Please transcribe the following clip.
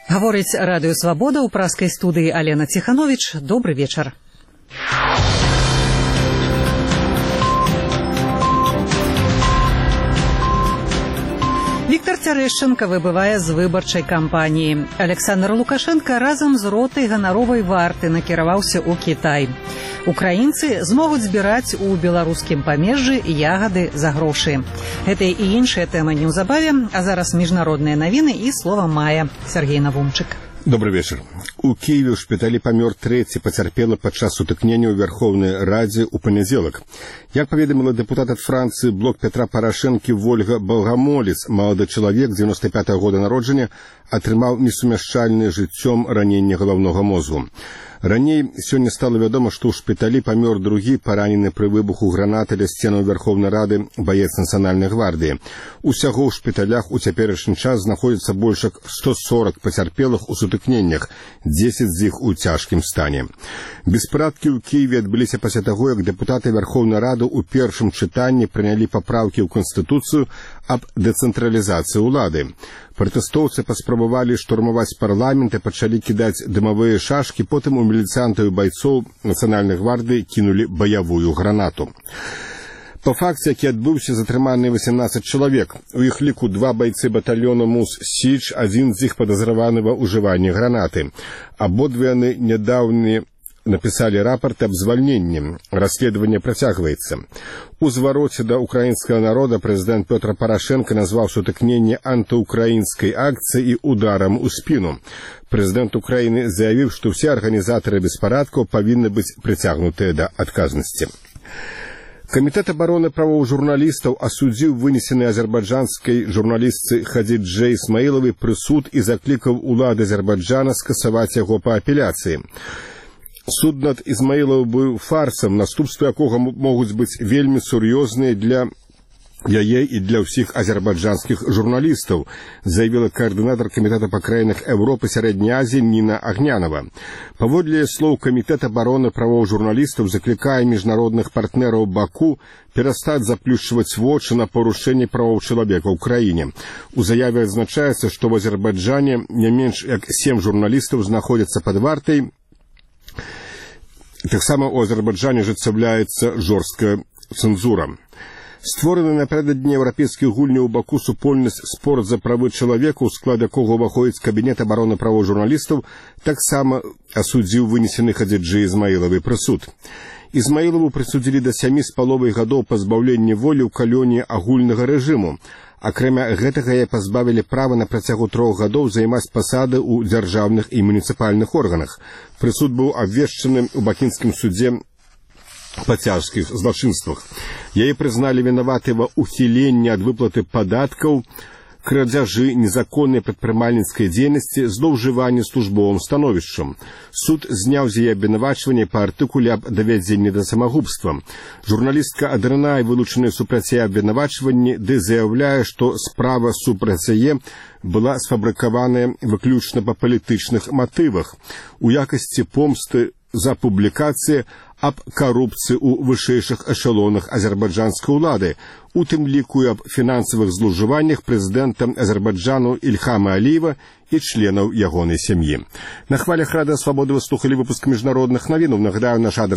Гаворыць Радыё Свабода ў праскай студыі Алена Ціхановіч. Добры вечар. Віктор Цярэшченка выбывае з выбарчай кампаніі. Александр Лукашенко разам з ротай ганаровай варты накіраваўся ў Кітай. Украінцы змогуць збіраць у беларускім памежжы ягады за грошы. Гэтыя і іншыя тэмы неўзабаве, а зараз міжнародныя навіны і слова мая. Сергей Навумчык. Добрый вечер. У Киеве ў шпіталі памёр трэці пацярпелы падчас сутыкнення ў Верховнай Радзе ў панядзелак. Як паведаміла дэпутат ад Францыі блок Петра Парашэнкі Вольга Балгамолец, малады чалавек 95-го года народжання атрымаў несумяшчальнае жыццём раненне галаўнога мозгу. Раней сёння стала вядома, што ў шпіталі памёр другі паранены пры выбуху гранаты ля сценаў Верховнай Рады баец Нацыянальнай гвардыі. Усяго ў шпіталях у цяперашні час знаходзіцца больш як 140 пацярпелых у сутыкненнях, 10 з іх у цяжкім стане. Беспарадкі ў Кіеве адбыліся пасля таго, як дэпутаты Верховнай Рады ў першым чытанні прынялі папраўкі ў Канстытуцыю аб дэцэнтралізацыі ўлады. Пратэстоўцы паспрабавалі штурмаваць парламент і пачалі кідаць дымавыя шашкі, потым у міліцыянтаў і байцоў Нацыянальнай гвардыі кінулі баявую гранату. Па факце, які адбыўся, затрыманыя 18 чалавек. У іх ліку 2 байцы батальёна Мус-Січ, адзін з іх падазраваны ва ўжыванні гранаты. Абодва яны нядаўна написали рапорт об звольнении. Расследование працягваецца. У звароце да украінскага народа прэзідэнт Петр Парашенко назваў сутыкненне антыукраінскай акцыі і ударам у спіну. Прэзідэнт Украіны заявіў, што ўсе арганізатары беспарадкаў павінны быць прыцягнутыя да адказнасці. Камітэт абароны правоў журналістаў асудзіў вынесены азербайджанскай журналістцы Хадзідже Ісмаілавай прысуд і заклікаў улады Азербайджана скасаваць яго па апеляцыі. Суд над Ізмаілавай быў фарсам, наступствы якога могуць быць вельмі сур'ёзныя для яе і для ўсіх азербайджанскіх журналістаў, заявіла координатор Камітэта па краінах Европы і Сярэдняй Азіі Ніна Агнянова. Паводле слоў Камітэт абароны правоў журналістаў заклікае міжнародных партнераў Баку перастаць заплюшчваць вочы на парушэнне правоў чалавека ў краіне. У заяве адзначаецца, што ў Азербайджане не менш як 7 журналістаў знаходзяцца пад вартай. Таксама ў Азербайджане ажыццяўляецца жорсткая цэнзура. Створаны напярэдадні еўрапейскіх гульняў у Баку супольнасць «Спорт за правы чалавека», у склад якога ўваходзіць Кабінет абароны правоў журналістаў, таксама асудзіў вынесены Хадзідже Ісмаілавай прысуд. Ісмаілаву прысудзілі да 7,5 гадоў пазбаўлення волі ў калоніі агульнага рэжыму. Акрамя гэтага яе пазбавілі права на працягу 3 гадоў займаць пасады ў дзяржаўных і муніцыпальных органах. Прысуд быў абвешчаны ў бакінскім судзе па цяжкіх злачынствах. Яе прызналі вінаватай ва ўхіленні ад выплаты падаткаў, крадзяжы, незаконнай прадпрымальніцкай дзейнасці, злоўжыванні службовым становішчам. Суд зняў з яе абвінавачванне па артыкуле аб давядзенні да самагубства. Журналістка адрынае вылучаныя супраць яе абвінавачванні, ды заяўляе, што справа супраць яе была сфабрыкаваная выключна па палітычных матывах у якасці помсты за публікацыі аб карупцыі ў вышэйшых эшалонах азербайджанскай улады, у тым ліку і аб фінансавых злоўжываннях прэзідэнта Азербайджану Ільхама Аліева і членаў ягонай сям'і. На хвалях Радыё Свабода вы слухалі выпуск міжнародных навінаў. Нагадаю, наш адрес